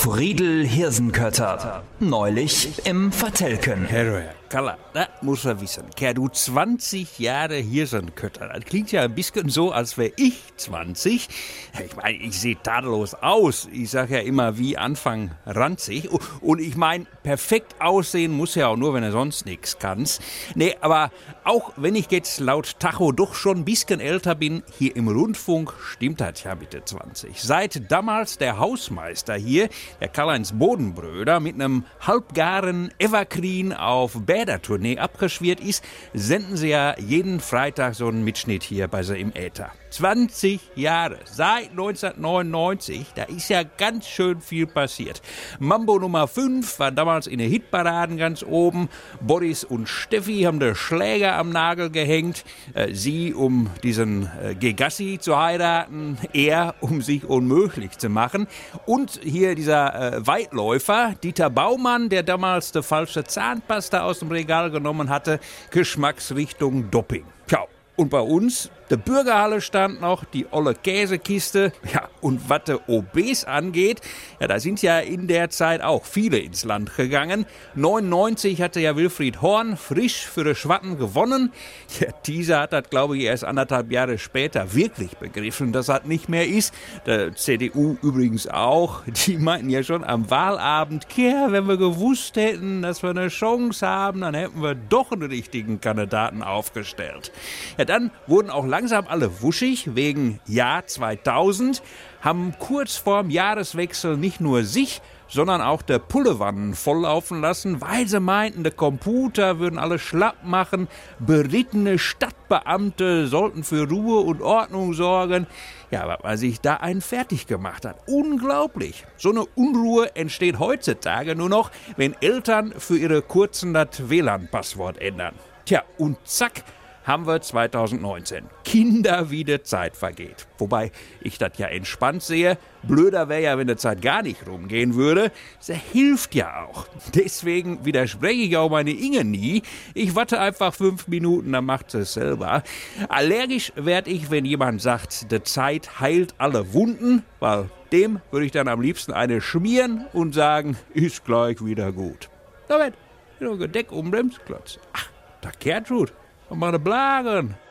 Friedel Hirsenkötter. Neulich im Vertelken. Herr Kaller, das muss er wissen. Kerl, du 20 Jahre Hirsenkötter. Das klingt ja ein bisschen so, als wäre ich 20. Ich meine, ich sehe tadellos aus. Ich sage ja immer wie Anfang ranzig. Und ich meine, perfekt aussehen muss ja auch nur, wenn er sonst nichts kann. Nee, aber auch wenn ich jetzt laut Tacho doch schon ein bisschen älter bin, hier im Rundfunk stimmt das ja bitte 20. Seit damals der Hausmeister hier, der Karl-Heinz Bodenbröder, mit einem halbgaren Evergreen auf Bädertournee abgeschwirrt ist, senden sie ja jeden Freitag so einen Mitschnitt hier bei sie im Äther. 20 Jahre, seit 1999, da ist ja ganz schön viel passiert. Mambo Nummer 5 war damals in den Hitparaden ganz oben. Boris und Steffi haben den Schläger am Nagel gehängt. Sie, um diesen Gegassi zu heiraten, er, um sich unmöglich zu machen. Und hier dieser Weitläufer, Dieter Baumann, der damals die falsche Zahnpasta aus dem Regal genommen hatte, Geschmacksrichtung Doping. Tja, und bei uns, der Bürgerhalle stand noch, die olle Käsekiste. Ja, und was der OBs angeht, ja, da sind ja in der Zeit auch viele ins Land gegangen. 99 hatte ja Wilfried Horn frisch für die Schwatten gewonnen. Ja, dieser hat das, glaube ich, erst 1,5 Jahre später wirklich begriffen, dass das nicht mehr ist. Der CDU übrigens auch. Die meinten ja schon am Wahlabend, ja, wenn wir gewusst hätten, dass wir eine Chance haben, dann hätten wir doch einen richtigen Kandidaten aufgestellt. Ja, dann wurden auch langsam alle wuschig wegen Jahr 2000, haben kurz vorm Jahreswechsel nicht nur sich, sondern auch der Pullewannen volllaufen lassen, weil sie meinten, der Computer würden alles schlapp machen, berittene Stadtbeamte sollten für Ruhe und Ordnung sorgen. Ja, weil sich da einen fertig gemacht hat. Unglaublich. So eine Unruhe entsteht heutzutage nur noch, wenn Eltern für ihre Kurzen das WLAN-Passwort ändern. Tja, und zack, haben wir 2019. Kinder, wie die Zeit vergeht. Wobei ich das ja entspannt sehe. Blöder wäre ja, wenn die Zeit gar nicht rumgehen würde. Das hilft ja auch. Deswegen widerspreche ich auch meine Inge nie. Ich warte einfach 5 Minuten, dann macht sie es selber. Allergisch werde ich, wenn jemand sagt, die Zeit heilt alle Wunden, weil dem würde ich dann am liebsten eine schmieren und sagen, ist gleich wieder gut. Damit, Gedeck um Bremsklotz. Ach, da Gertrud. Und meine Blagen.